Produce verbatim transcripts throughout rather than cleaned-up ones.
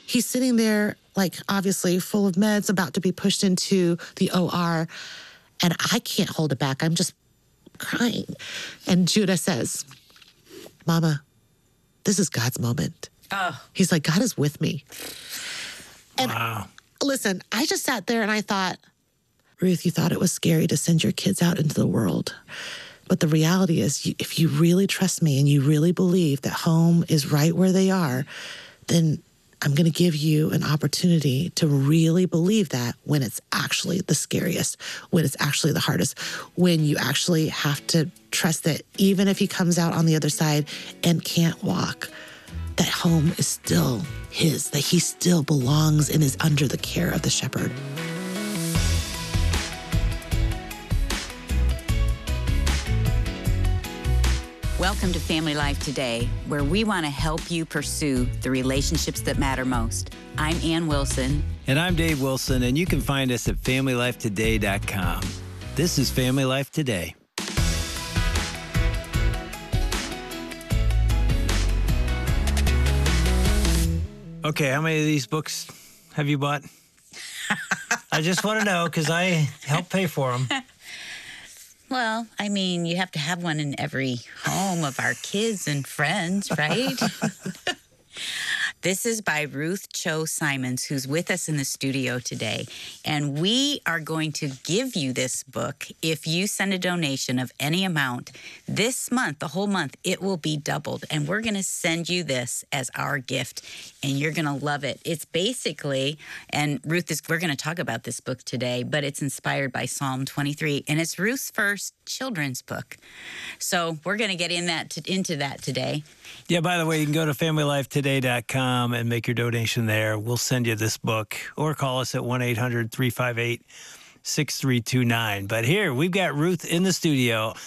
he's sitting there, like, obviously full of meds, about to be pushed into the O R. And I can't hold it back. I'm just crying. And Judah says, Mama, this is God's moment. Oh. He's like, God is with me. And wow. listen, I just sat there and I thought, Ruth, you thought it was scary to send your kids out into the world. But the reality is, you, if you really trust me and you really believe that home is right where they are, then I'm going to give you an opportunity to really believe that when it's actually the scariest, when it's actually the hardest, when you actually have to trust that even if he comes out on the other side and can't walk, that home is still his, that he still belongs and is under the care of the shepherd. Welcome to Family Life Today, where we want to help you pursue the relationships that matter most. I'm Ann Wilson. And I'm Dave Wilson, and you can find us at family life today dot com. This is Family Life Today. Okay, how many of these books have you bought? I just want to know, because I help pay for them. Well, I mean, you have to have one in every home of our kids and friends, right? This is by Ruth Cho Simons, who's with us in the studio today. And we are going to give you this book if you send a donation of any amount. This month, the whole month, it will be doubled. And we're going to send you this as our gift. And you're going to love it. It's basically, and Ruth is, we're going to talk about this book today, but it's inspired by Psalm twenty-three. And it's Ruth's first children's book. So we're going to get in that to, into that today. Yeah, by the way, you can go to family life today dot com and make your donation there. We'll send you this book, or call us at one eight hundred three five eight six three two nine. But here, we've got Ruth in the studio.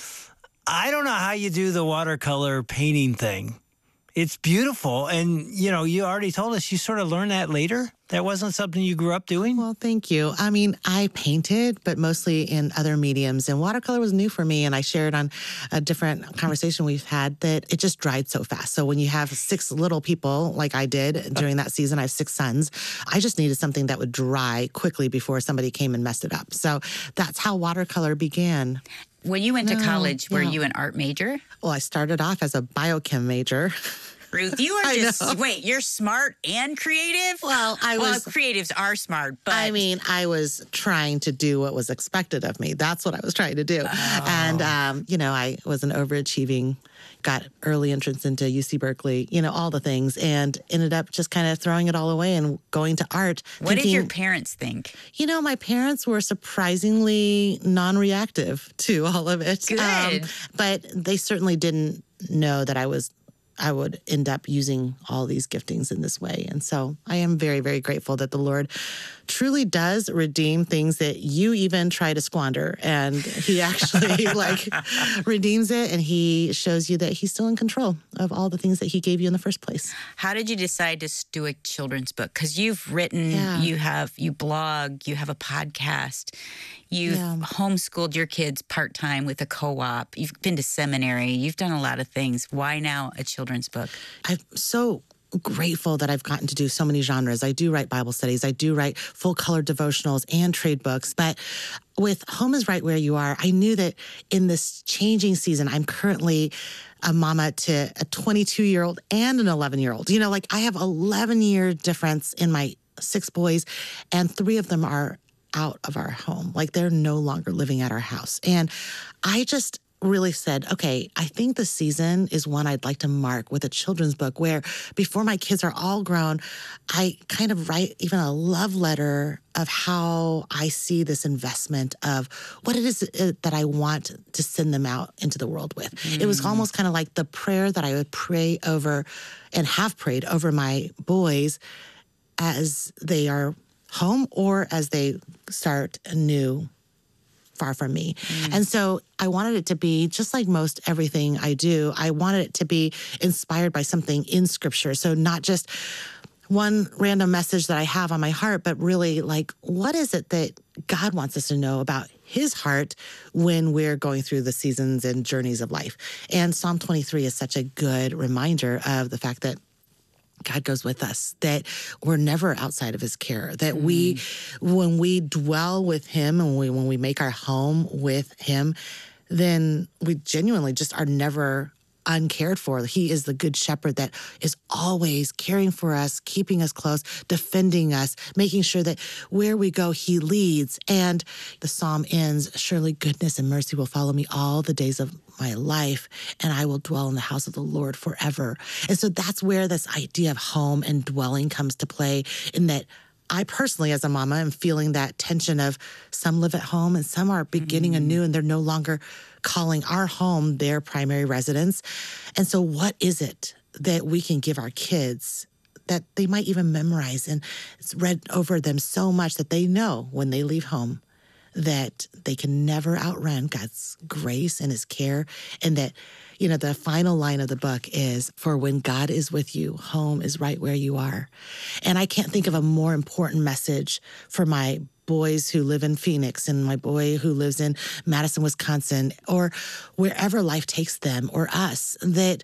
I don't know how you do the watercolor painting thing. It's beautiful. And, you know, you already told us you sort of learned that later. That wasn't something you grew up doing? Well, thank you. I mean, I painted, but mostly in other mediums. And watercolor was new for me. And I shared on a different conversation we've had that it just dried so fast. So when you have six little people, like I did during that season, I have six sons, I just needed something that would dry quickly before somebody came and messed it up. So that's how watercolor began. When you went to No, college, were no. you an art major? Well, I started off as a biochem major. Ruth, you are I just, know. wait, you're smart and creative? Well, I well, was- creatives are smart, but. I mean, I was trying to do what was expected of me. That's what I was trying to do. Oh. And, um, you know, I was an overachieving, got early entrance into U C Berkeley, you know, all the things, and ended up just kind of throwing it all away and going to art. What thinking, did your parents think? You know, my parents were surprisingly non-reactive to all of it. Good. But they certainly didn't know that I was I would end up using all these giftings in this way. And so I am very, very grateful that the Lord truly does redeem things that you even try to squander. And he actually like redeems it, and he shows you that he's still in control of all the things that he gave you in the first place. How did you decide to do a children's book? Because you've written, Yeah. you have, you blog, you have a podcast, you've Yeah. homeschooled your kids part-time with a co-op, you've been to seminary, you've done a lot of things. Why now a children's book? I'm so grateful that I've gotten to do so many genres. I do write Bible studies. I do write full color devotionals and trade books. But with Home is Right Where You Are, I knew that in this changing season, I'm currently a mama to a twenty-two-year-old and an eleven-year-old. You know, like I have eleven-year difference in my six boys, and three of them are out of our home. Like they're no longer living at our house. And I just really said, okay, I think the season is one I'd like to mark with a children's book where before my kids are all grown, I kind of write even a love letter of how I see this investment of what it is that I want to send them out into the world with. Mm. It was almost kind of like the prayer that I would pray over and have prayed over my boys as they are home or as they start anew far from me. Mm. And so I wanted it to be just like most everything I do. I wanted it to be inspired by something in Scripture. So not just one random message that I have on my heart, but really like, what is it that God wants us to know about his heart when we're going through the seasons and journeys of life? And Psalm twenty-three is such a good reminder of the fact that God goes with us, that we're never outside of his care, that mm. we, when we dwell with him and we, when we make our home with him, then we genuinely just are never uncared for. He is the good shepherd that is always caring for us, keeping us close, defending us, making sure that where we go, he leads. And the psalm ends, surely goodness and mercy will follow me all the days of my life, and I will dwell in the house of the Lord forever. And so that's where this idea of home and dwelling comes to play, in that I personally, as a mama, am feeling that tension of some live at home and some are beginning mm-hmm. anew, and they're no longer calling our home their primary residence. And so what is it that we can give our kids that they might even memorize, and it's read over them so much that they know when they leave home that they can never outrun God's grace and his care, and that, you know, the final line of the book is, for when God is with you, home is right where you are. And I can't think of a more important message for my boys who live in Phoenix and my boy who lives in Madison, Wisconsin, or wherever life takes them, or us, that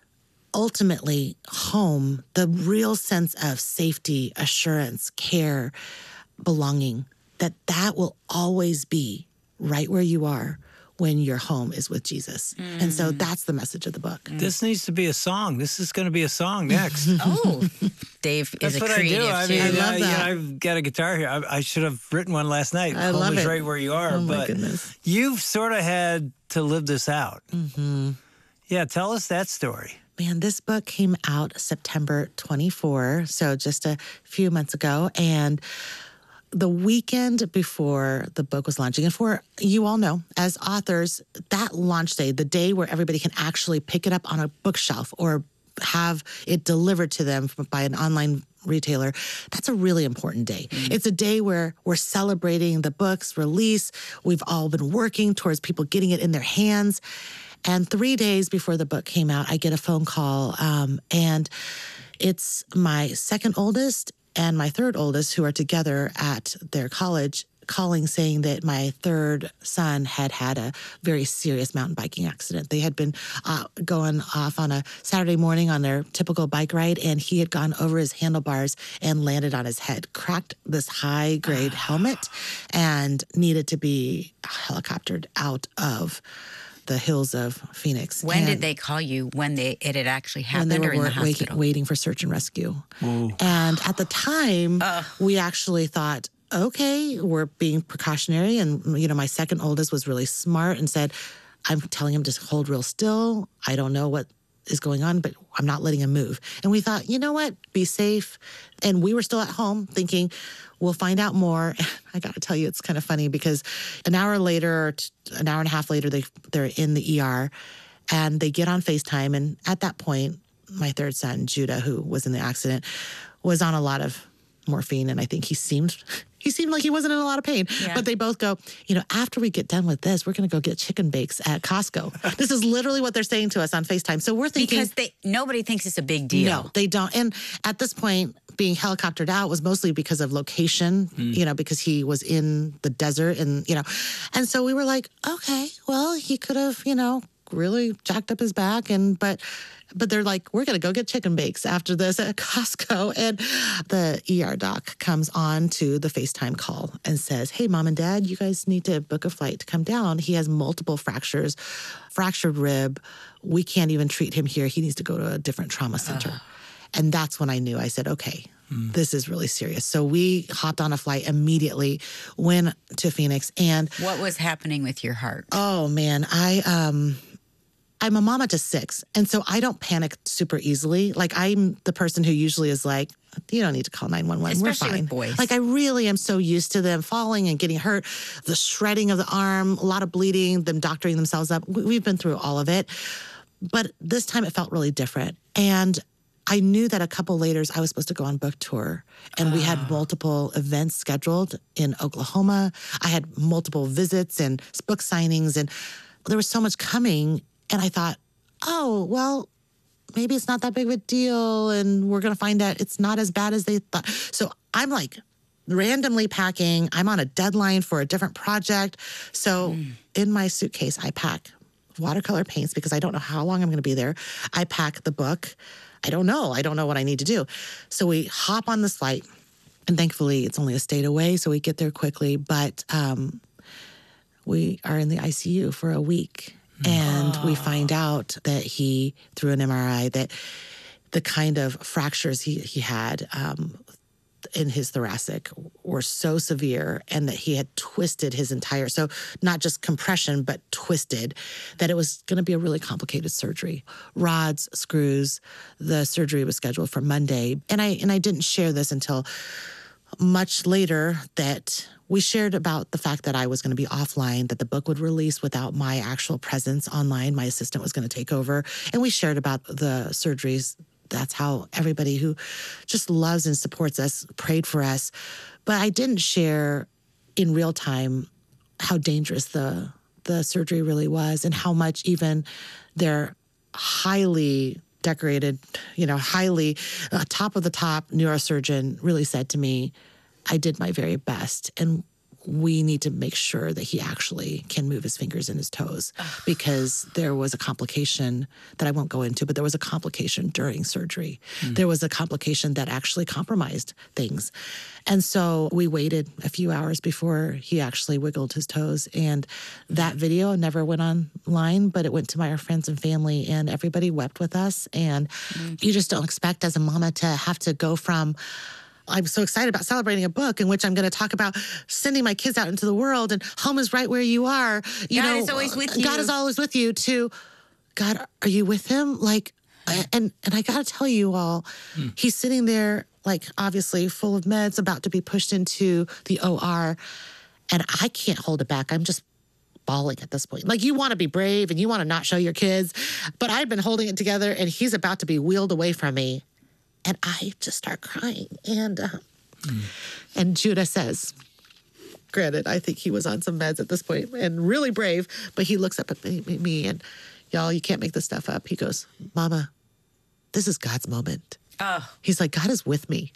ultimately home, the real sense of safety, assurance, care, belonging, that that will always be right where you are when your home is with Jesus. Mm. And so that's the message of the book. Mm. This needs to be a song. This is going to be a song next. Oh, Dave That's is a what creative I do. too. I mean, I love I, that. You know, I've got a guitar here. I, I should have written one last night. I home love is it. right where you are. Oh, my but goodness. You've sort of had to live this out. Mm-hmm. Yeah, tell us that story. Man, this book came out September twenty-fourth, so just a few months ago. And the weekend before the book was launching, and for you all know, as authors, that launch day, the day where everybody can actually pick it up on a bookshelf or have it delivered to them by an online retailer, that's a really important day. Mm-hmm. It's a day where we're celebrating the book's release. We've all been working towards people getting it in their hands. And three days before the book came out, I get a phone call, um, and it's my second oldest and my third oldest, who are together at their college, calling saying that my third son had had a very serious mountain biking accident. They had been uh, going off on a Saturday morning on their typical bike ride, and he had gone over his handlebars and landed on his head, cracked this high-grade helmet, and needed to be helicoptered out of the hills of Phoenix. When and did they call you when they it had actually happened, when they or were in the waiting, hospital? waiting for search and rescue. Ooh. And at the time, uh. we actually thought, okay, we're being precautionary. And, you know, my second oldest was really smart and said, I'm telling him to hold real still. I don't know what is going on, but I'm not letting him move. And we thought, you know what, be safe. And we were still at home thinking, we'll find out more. I got to tell you, it's kind of funny because an hour later, or t- an hour and a half later, they, they're in the E R and they get on FaceTime. And at that point, my third son, Judah, who was in the accident, was on a lot of morphine. And I think he seemed, he seemed like he wasn't in a lot of pain. Yeah. But they both go, you know, after we get done with this, we're going to go get chicken bakes at Costco. This is literally what they're saying to us on FaceTime. So we're thinking. Because they nobody thinks it's a big deal. No, they don't. And at this point, being helicoptered out was mostly because of location, mm. you know, because he was in the desert and, you know, and so we were like, okay, well, he could have, you know, really jacked up his back. And, but, but they're like, we're going to go get chicken bakes after this at Costco. And the E R doc comes on to the FaceTime call and says, hey, mom and dad, you guys need to book a flight to come down. He has multiple fractures, fractured rib. We can't even treat him here. He needs to go to a different trauma center. Uh. And that's when I knew. I said, okay, mm. this is really serious. So we hopped on a flight immediately, went to Phoenix. And what was happening with your heart? Oh, man, I, um, I'm a mama to six. And so I don't panic super easily. Like, I'm the person who usually is like, you don't need to call nine one one. Especially We're fine. With boys. Like, I really am so used to them falling and getting hurt, the shredding of the arm, a lot of bleeding, them doctoring themselves up. We've been through all of it. But this time it felt really different. And I knew that a couple later I was supposed to go on book tour, and oh. we had multiple events scheduled in Oklahoma. I had multiple visits and book signings, and there was so much coming. And I thought, oh, well, maybe it's not that big of a deal, and we're going to find out it's not as bad as they thought. So I'm like randomly packing. I'm on a deadline for a different project. So mm. in my suitcase, I pack watercolor paints because I don't know how long I'm going to be there. I pack the book. I don't know. I don't know what I need to do. So we hop on this flight, and thankfully it's only a state away, so we get there quickly. But um, we are in the I C U for a week, and oh. we find out that he, through an M R I, that the kind of fractures he, he had um, in his thoracic were so severe, and that he had twisted his entire, so not just compression, but twisted, that it was going to be a really complicated surgery. Rods, screws, the surgery was scheduled for Monday. And I, and I didn't share this until much later, that we shared about the fact that I was going to be offline, that the book would release without my actual presence online. My assistant was going to take over. And we shared about the surgeries. That's how everybody who just loves and supports us prayed for us. But I didn't share in real time how dangerous the the surgery really was, and how much even their highly decorated, you know, highly uh, top of the top neurosurgeon really said to me, I did my very best, and we need to make sure that he actually can move his fingers and his toes, because there was a complication that I won't go into, but there was a complication during surgery. Mm. There was a complication that actually compromised things. And so we waited a few hours before he actually wiggled his toes. And that video never went online, but it went to my friends and family, and everybody wept with us. And mm. you just don't expect as a mama to have to go from, I'm so excited about celebrating a book in which I'm going to talk about sending my kids out into the world, and home is right where you are. You God know, is always with you. God is always with you. To God, are you with him? Like, and and I got to tell you all, hmm. he's sitting there, like, obviously full of meds, about to be pushed into the O R, and I can't hold it back. I'm just bawling at this point. Like, you want to be brave and you want to not show your kids, but I've been holding it together, and he's about to be wheeled away from me. And I just start crying. And uh, mm. and Judah says, granted, I think he was on some meds at this point and really brave, but he looks up at me, me and, y'all, you can't make this stuff up. He goes, Mama, this is God's moment. Oh. He's like, God is with me.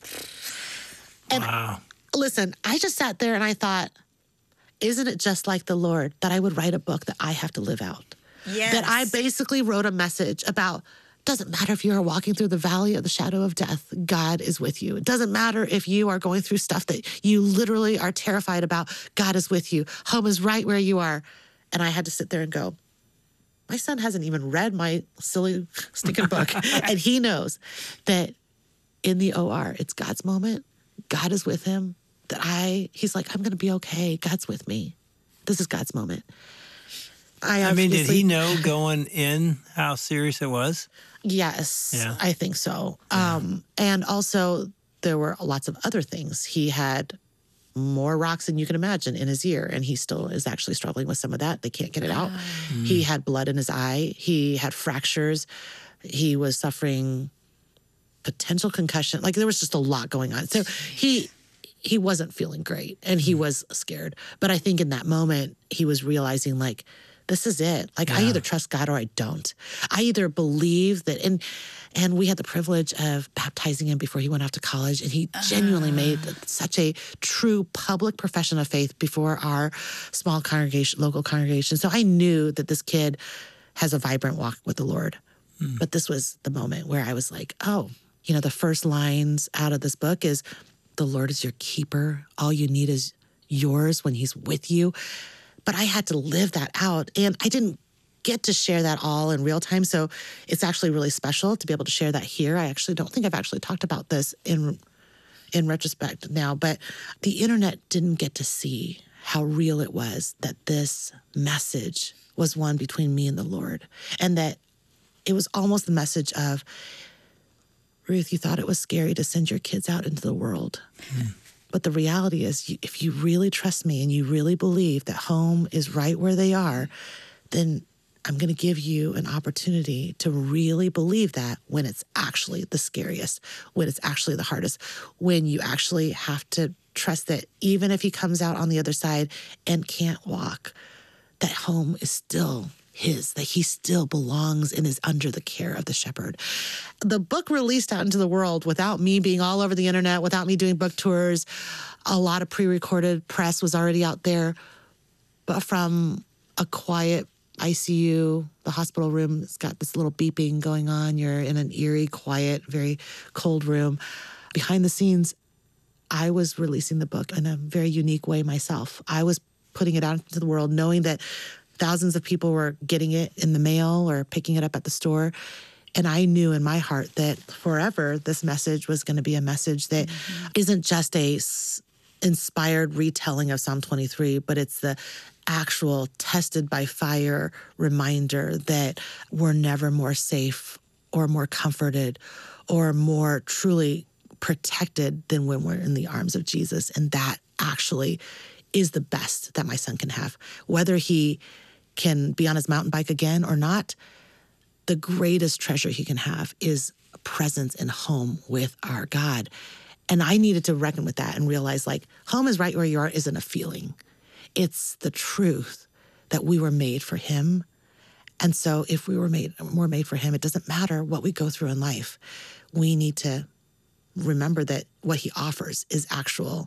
And wow. Listen, I just sat there and I thought, isn't it just like the Lord that I would write a book that I have to live out? Yes. That I basically wrote a message about, doesn't matter if you're walking through the valley of the shadow of death, God is with you. It doesn't matter if you are going through stuff that you literally are terrified about, God is with you. Home is right where you are. And I had to sit there and go, my son hasn't even read my silly stinking book. And he knows that in the O R, it's God's moment. God is with him. That I, he's like, I'm going to be okay. God's with me. This is God's moment. I, I mean, did he know going in how serious it was? Yes, yeah. I think so. Yeah. Um, and also, there were lots of other things. He had more rocks than you can imagine in his ear, and he still is actually struggling with some of that. They can't get it out. Mm. He had blood in his eye. He had fractures. He was suffering potential concussion. Like, there was just a lot going on. So he he wasn't feeling great, and he was scared. But I think in that moment, he was realizing, like, this is it. Like, yeah. I either trust God or I don't. I either believe that, and and we had the privilege of baptizing him before he went off to college, and he genuinely uh. made such a true public profession of faith before our small congregation, local congregation. So I knew that this kid has a vibrant walk with the Lord. Mm. But this was the moment where I was like, oh, you know, the first lines out of this book is, the Lord is your keeper. All you need is yours when he's with you. But I had to live that out, and I didn't get to share that all in real time. So it's actually really special to be able to share that here. I actually don't think I've actually talked about this in in retrospect now, but the internet didn't get to see how real it was that this message was one between me and the Lord, and that it was almost the message of, Ruth, you thought it was scary to send your kids out into the world. Mm. But the reality is, if you really trust me and you really believe that home is right where they are, then I'm going to give you an opportunity to really believe that when it's actually the scariest, when it's actually the hardest, when you actually have to trust that even if he comes out on the other side and can't walk, that home is still his, that he still belongs and is under the care of the shepherd. The book released out into the world without me being all over the internet, without me doing book tours. A lot of pre-recorded press was already out there, but from a quiet I C U, the hospital room, it's got this little beeping going on. You're in an eerie, quiet, very cold room. Behind the scenes, I was releasing the book in a very unique way myself. I was putting it out into the world, knowing that thousands of people were getting it in the mail or picking it up at the store. And I knew in my heart that forever this message was going to be a message that mm-hmm. isn't just a s- inspired retelling of Psalm twenty-three, but it's the actual tested by fire reminder that we're never more safe or more comforted or more truly protected than when we're in the arms of Jesus. And that actually is the best that my son can have. Whether he can be on his mountain bike again or not, the greatest treasure he can have is a presence and home with our God. And I needed to reckon with that and realize, like, home is right where you are isn't a feeling. It's the truth that we were made for him. And so if we were made, we're made for him, it doesn't matter what we go through in life. We need to remember that what he offers is actual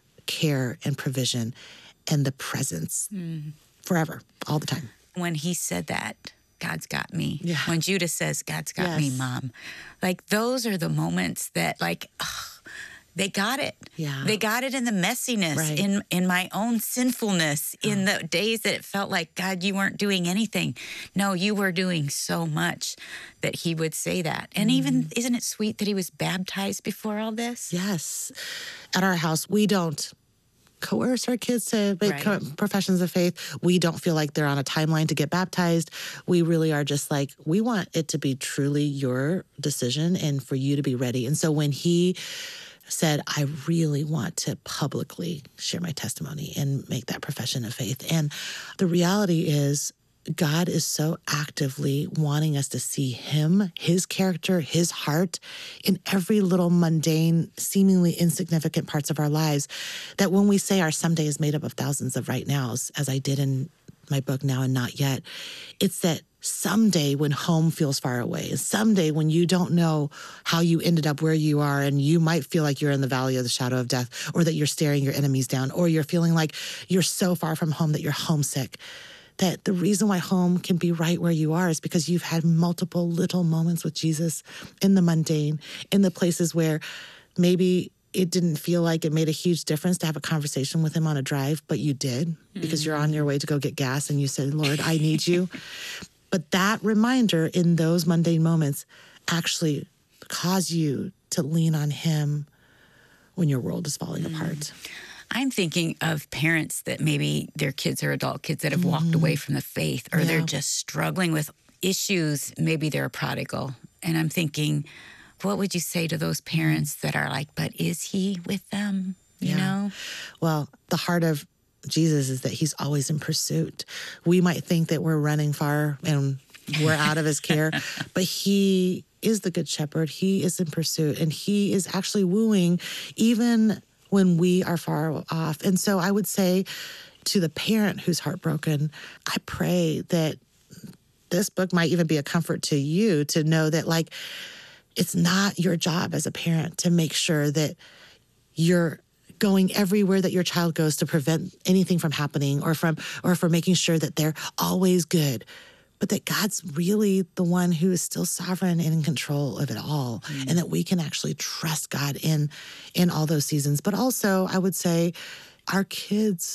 care and provision and the presence mm. forever, all the time. When he said that, God's got me. Yeah. When Judah says, God's got yes. me, Mom. Like, those are the moments that, like, oh, they got it. Yeah. They got it in the messiness, right. in in my own sinfulness, oh. in the days that it felt like, God, you weren't doing anything. No, you were doing so much, that he would say that. And mm. even, isn't it sweet that he was baptized before all this? Yes. At our house, we don't coerce our kids to make right. professions of faith. We don't feel like they're on a timeline to get baptized. We really are just like, we want it to be truly your decision and for you to be ready. And so when he said, I really want to publicly share my testimony and make that profession of faith. And the reality is, God is so actively wanting us to see him, his character, his heart in every little mundane, seemingly insignificant parts of our lives, that when we say our someday is made up of thousands of right nows, as I did in my book Now and Not Yet, it's that someday when home feels far away, someday when you don't know how you ended up where you are and you might feel like you're in the valley of the shadow of death, or that you're staring your enemies down, or you're feeling like you're so far from home that you're homesick, that the reason why home can be right where you are is because you've had multiple little moments with Jesus in the mundane, in the places where maybe it didn't feel like it made a huge difference to have a conversation with him on a drive, but you did because mm-hmm. you're on your way to go get gas and you said, Lord, I need you. But that reminder in those mundane moments actually cause you to lean on him when your world is falling mm. apart. I'm thinking of parents that maybe their kids are adult kids that have mm. walked away from the faith, or yeah. they're just struggling with issues. Maybe they're a prodigal. And I'm thinking, what would you say to those parents that are like, but is he with them? You yeah. know? Well, the heart of Jesus is that he's always in pursuit. We might think that we're running far and we're out of his care, but he is the good shepherd. He is in pursuit, and he is actually wooing even when we are far off. And so I would say to the parent who's heartbroken, I pray that this book might even be a comfort to you to know that, like, it's not your job as a parent to make sure that you're going everywhere that your child goes to prevent anything from happening, or from or for making sure that they're always good, but that God's really the one who is still sovereign and in control of it all, mm. and that we can actually trust God in in all those seasons. But also, I would say our kids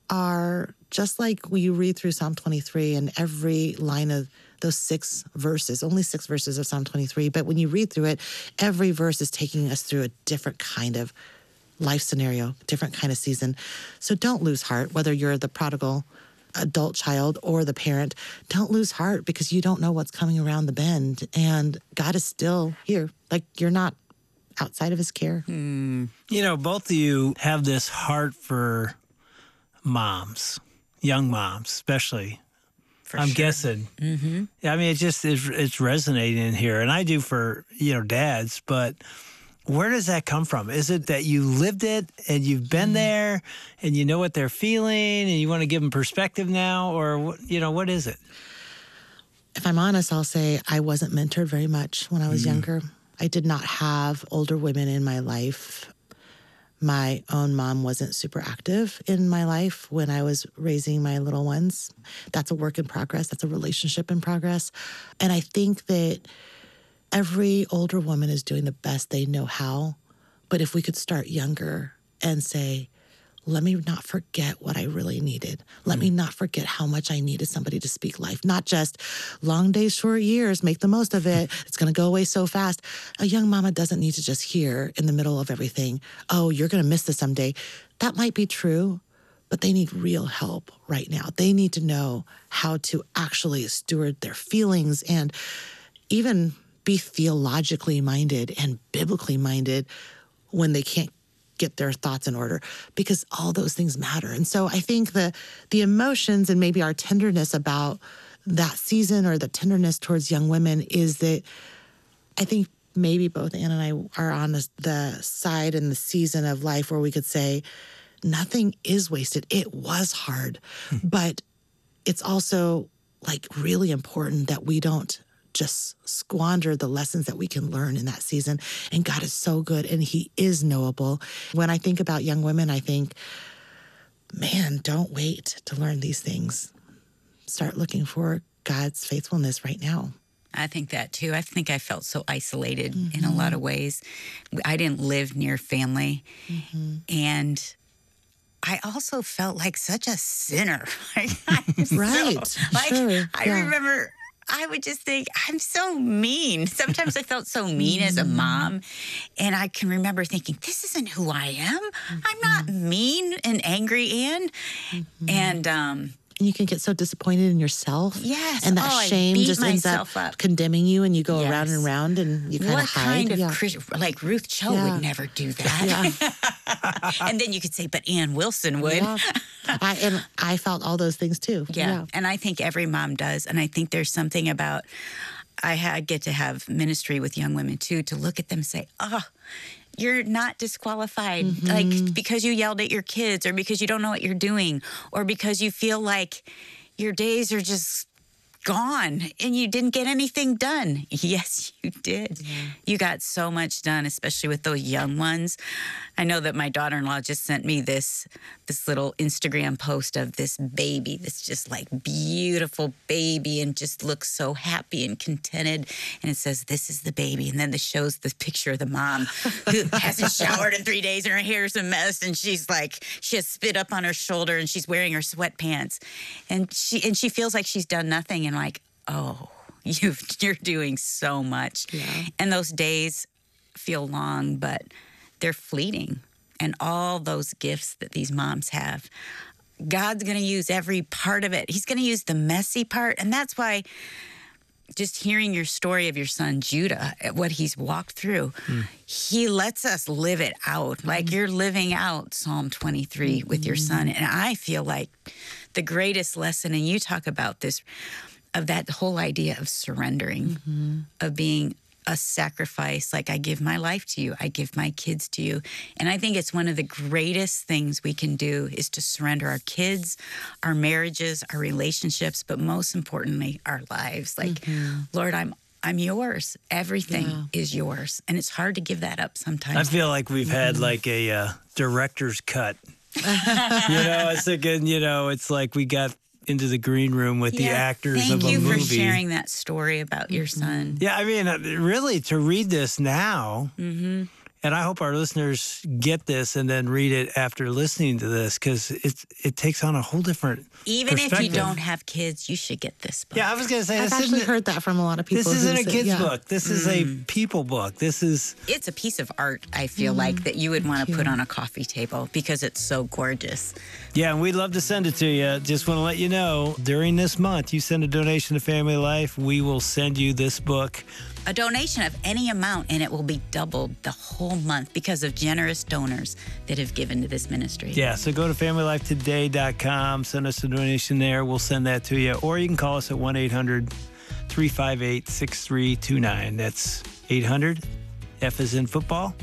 are just like we read through Psalm twenty-three, and every line of those six verses, only six verses of Psalm twenty-three, but when you read through it, every verse is taking us through a different kind of life scenario, different kind of season. So don't lose heart, whether you're the prodigal adult child or the parent. Don't lose heart, because you don't know what's coming around the bend, and God is still here. Like, you're not outside of his care. Mm. You know, both of you have this heart for moms, young moms, especially. For I'm sure. guessing. Mm-hmm. I mean, it's just, it's, it's resonating in here. And I do for, you know, dads, but where does that come from? Is it that you lived it and you've been mm. there and you know what they're feeling and you want to give them perspective now? Or, you know, what is it? If I'm honest, I'll say I wasn't mentored very much when I was mm. younger. I did not have older women in my life. My own mom wasn't super active in my life when I was raising my little ones. That's a work in progress. That's a relationship in progress. And I think that every older woman is doing the best they know how. But if we could start younger and say, let me not forget what I really needed. Let me not forget how much I needed somebody to speak life. Not just long days, short years, make the most of it. It's going to go away so fast. A young mama doesn't need to just hear in the middle of everything, oh, you're going to miss this someday. That might be true, but they need real help right now. They need to know how to actually steward their feelings and even be theologically minded and biblically minded when they can't get their thoughts in order, because all those things matter. And so I think the the emotions and maybe our tenderness about that season or the tenderness towards young women is that I think maybe both Ann and I are on the, the side in the season of life where we could say nothing is wasted. It was hard, hmm. but it's also like really important that we don't just squander the lessons that we can learn in that season. And God is so good and he is knowable. When I think about young women, I think, man, don't wait to learn these things. Start looking for God's faithfulness right now. I think that too. I think I felt so isolated mm-hmm. in a lot of ways. I didn't live near family. Mm-hmm. And I also felt like such a sinner. Like, right. So, like, sure. I yeah. remember I would just think, I'm so mean. Sometimes I felt so mean mm-hmm. as a mom. And I can remember thinking, this isn't who I am. Mm-hmm. I'm not mean and angry, Ann. Mm-hmm. And um, you can get so disappointed in yourself. Yes. And that oh, shame just ends up, up condemning you and you go yes. around and around and you kind what of hide. Kind of yeah. Christ- like Ruth Cho yeah. would never do that. Yeah. And then you could say, but Ann Wilson would. Yeah. I, and I felt all those things too. Yeah. yeah. And I think every mom does. And I think there's something about, I had, get to have ministry with young women too, to look at them and say, oh, you're not disqualified, mm-hmm. like because you yelled at your kids or because you don't know what you're doing or because you feel like your days are just gone and you didn't get anything done. Yes, you did. Yeah. You got so much done, especially with those young ones. I know that my daughter-in-law just sent me this this little Instagram post of this baby, this just like beautiful baby and just looks so happy and contented. And it says, this is the baby. And then it shows the picture of the mom who hasn't showered in three days and her hair's a mess. And she's like, she has spit up on her shoulder and she's wearing her sweatpants. And she and she feels like she's done nothing. And like, oh, you've, you're doing so much. Yeah. And those days feel long, but they're fleeting. And all those gifts that these moms have, God's going to use every part of it. He's going to use the messy part. And that's why just hearing your story of your son, Judah, what he's walked through, mm. he lets us live it out. Like mm. you're living out Psalm twenty-three mm-hmm. with your son. And I feel like the greatest lesson, and you talk about this, of that whole idea of surrendering, mm-hmm. of being a sacrifice, like I give my life to you, I give my kids to you. And I think it's one of the greatest things we can do is to surrender our kids, our marriages, our relationships, but most importantly, our lives. Like, mm-hmm. Lord, I'm I'm yours. Everything yeah. is yours. And it's hard to give that up sometimes. I feel like we've mm-hmm. had like a uh, director's cut. You know, I was thinking, you know, it's like we got into the green room with yeah, the actors of a movie. Thank you for sharing that story about your son. Yeah, I mean, really, to read this now, mm-hmm. and I hope our listeners get this and then read it after listening to this, because it it takes on a whole different Even if you don't have kids, you should get this book. Yeah, I was going to say, I've this actually isn't, heard that from a lot of people. This isn't a kid's yeah. book. This is mm. a people book. This is... It's a piece of art, I feel mm. like, that you would want to put on a coffee table because it's so gorgeous. Yeah, and we'd love to send it to you. Just want to let you know, during this month, you send a donation to Family Life, we will send you this book. A donation of any amount, and it will be doubled the whole month because of generous donors that have given to this ministry. Yeah, so go to family life today dot com, send us a donation there. We'll send that to you. Or you can call us at one eight hundred three five eight six three two nine. That's eight hundred. F is in football.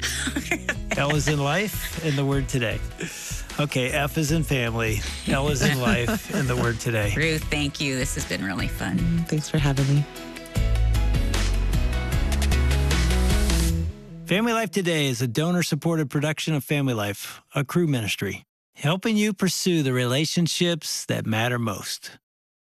L is in life, and the word today. Okay, F is in family, L is in life, and the word today. Ruth, thank you. This has been really fun. Mm, thanks for having me. Family Life Today is a donor-supported production of Family Life, a Cru ministry, helping you pursue the relationships that matter most.